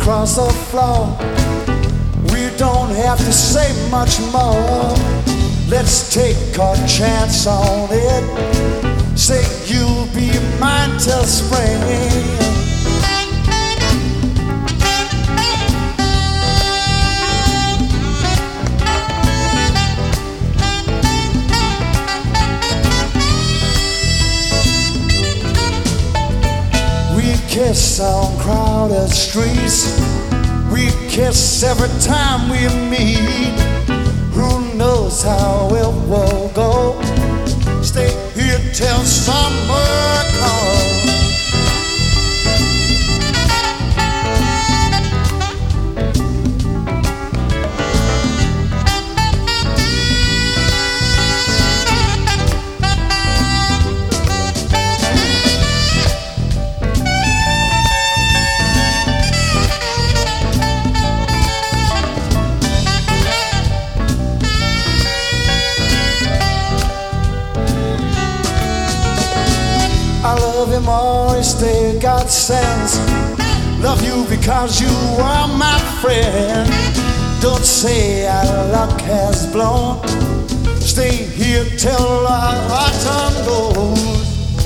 across the floor. We don't have to say much more. Let's take our chance on it. Say you'll be mine till spring. We kiss on crowded streets. We kiss every time we meet. Who knows how it will go? Stay here till summer comes. I love you more, still got sense. Love you because you are my friend. Don't say our luck has blown. Stay here till our autumn goes.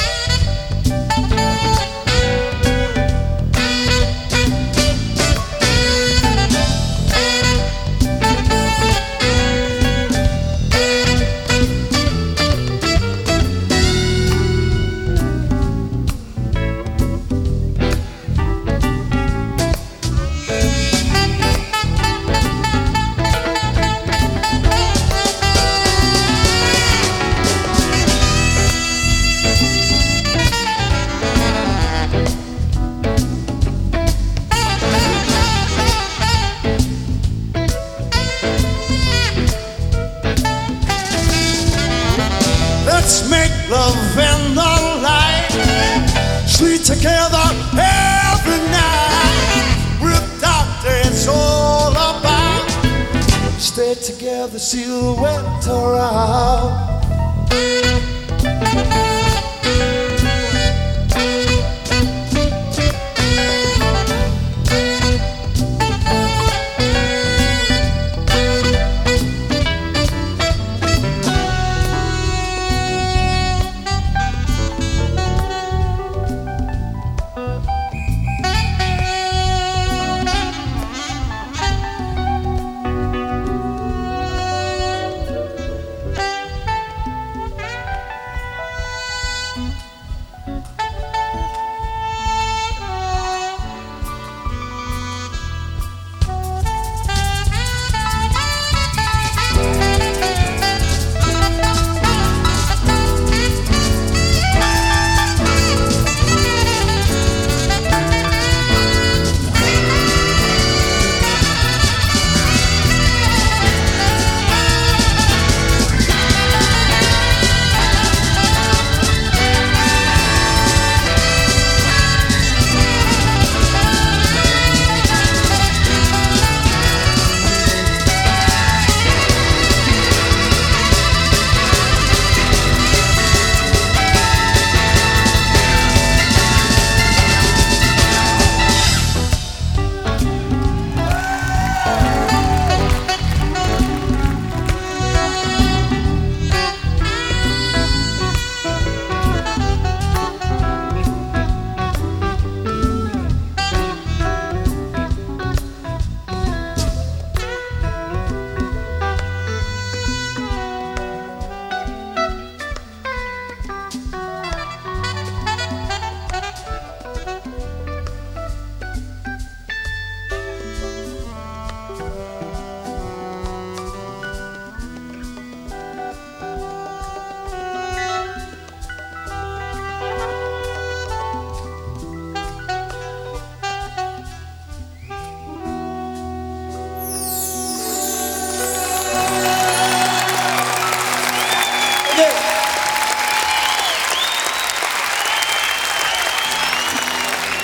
Let's make love in the light, sleep together every night. Without it's all about. Stay together, see the winter out.